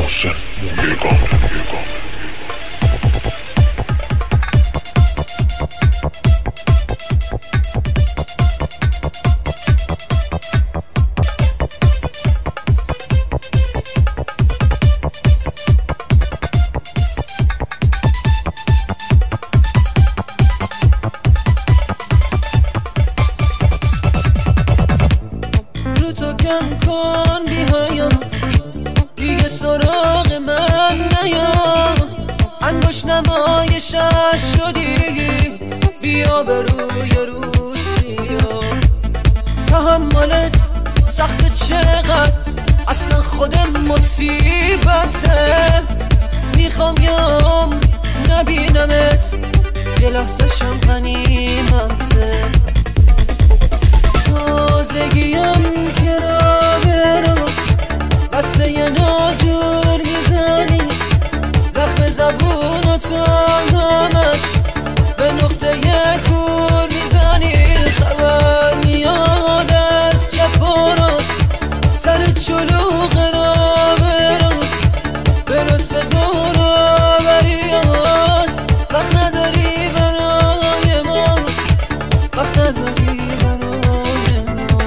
محسن مویگان. رو تو کم کن بیهایا دیگه سراغ من نیا، انگوش نمایشش شدی بیا به روی روسیا. تحملت سخت چقدر اصلا خود مصیبته، میخوام یام نبینمت یه لحظه شم غنیمته. تازگیم که را برو وصله یه ناجور میزنی، زخم زبون و تا همش به نقطه کور میزنی. خبر میاد از چپ و راست سرت شلوغ را برو به لطف دور آوریات، وقت نداری برای ما، وقت نداری برای ما.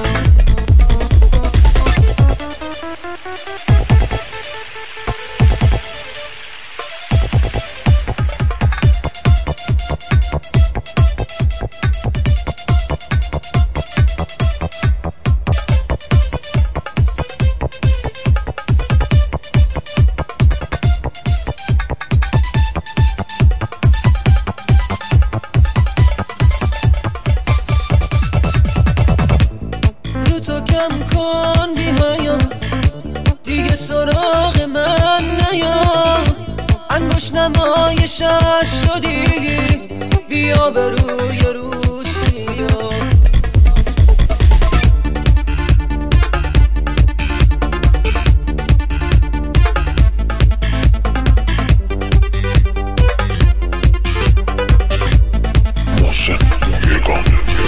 تو کم کن بیهایا دیگه سراغ من نیا، انگوش نمایشش شدی بیا به روی روسیا. محسن مویگان.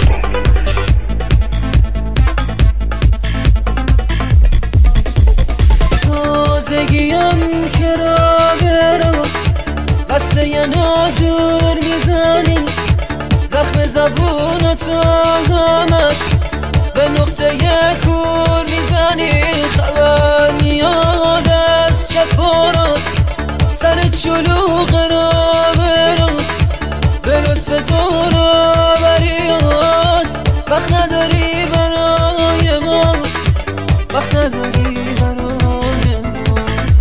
تازگیم که را برو وصله یه ناجور میزنی، زخم زبون و تا همش به نقطه کور میزنی. خبر میاد از چپ و راست سرت شلوغ را برو به لطف دور آوریات، وقت نداری برای ما، وقت نداری برای ما.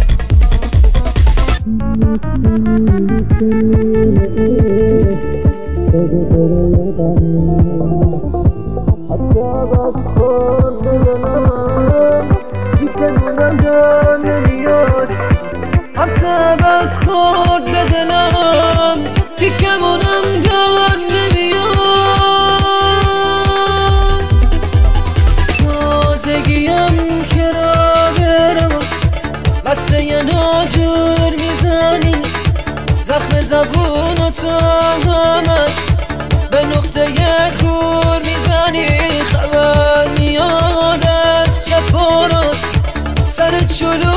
حتی خود بدنم تیکمونم یاد نمیاد. تازگیم که را برو وصله یه ناجور میزنی، زخم زبون و تا همش به نقطه کور میزنی. خبر میاد از چپ و راست سرت شلوغ